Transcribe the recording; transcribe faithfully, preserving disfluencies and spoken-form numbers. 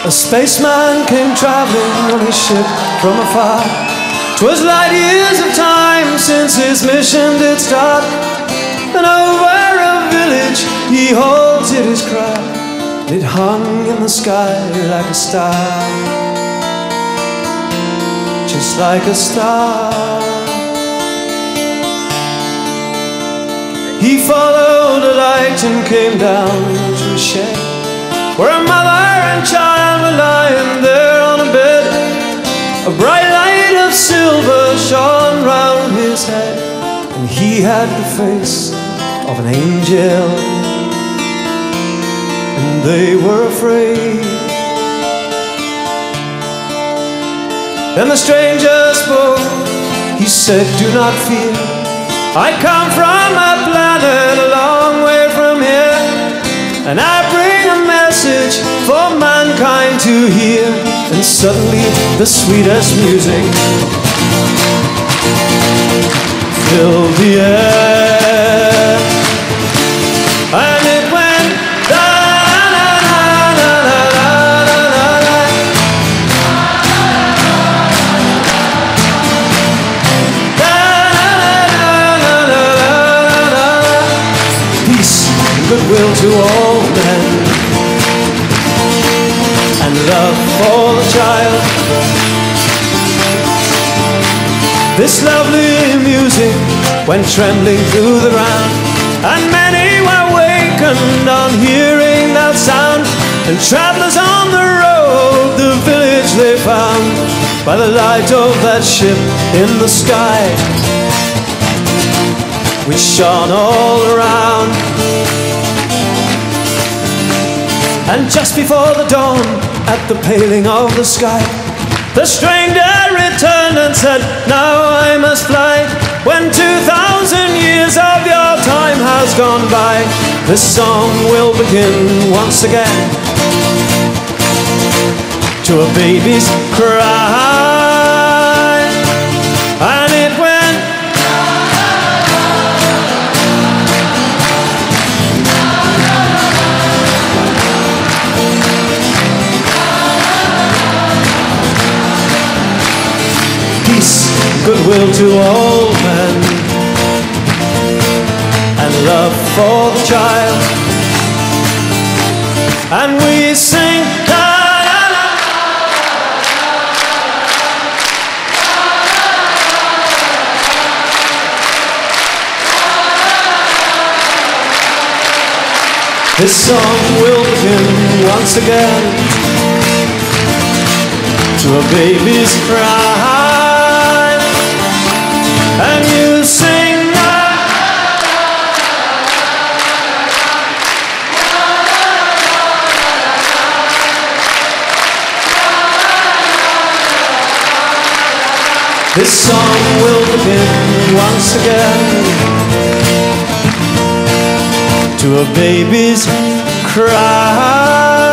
A spaceman came traveling on his ship from afar. 'Twas light years of time since his mission did start, and over a village he halted his craft. It hung in the sky like a star, just like a star. He followed the light and came down to a shed where a mother and child were lying there on a bed. A bright light of silver shone round his head, and he had the face of an angel, and they were afraid. Then the stranger spoke, he said, "Do not fear, I come from a planet a long way from here, and I bring a message for mankind to hear." And suddenly the sweetest music filled the air, and it went da da da da da da da da. Peace and goodwill to all men, and love for the child. This lovely music went trembling through the ground, and many were wakened on hearing that sound. And travelers on the road the village they found by the light of that ship in the sky, which shone all around. And just before the dawn, at the paling of the sky, the stranger returned and said, "Now I must fly. When two thousand years of your time has gone by, this song will begin once again to a baby's cry." And it went goodwill to all men, and love for the child. And we sing da da da. This song will begin once again to a baby's cry. And you sing da, this song will begin once again to a baby's cry.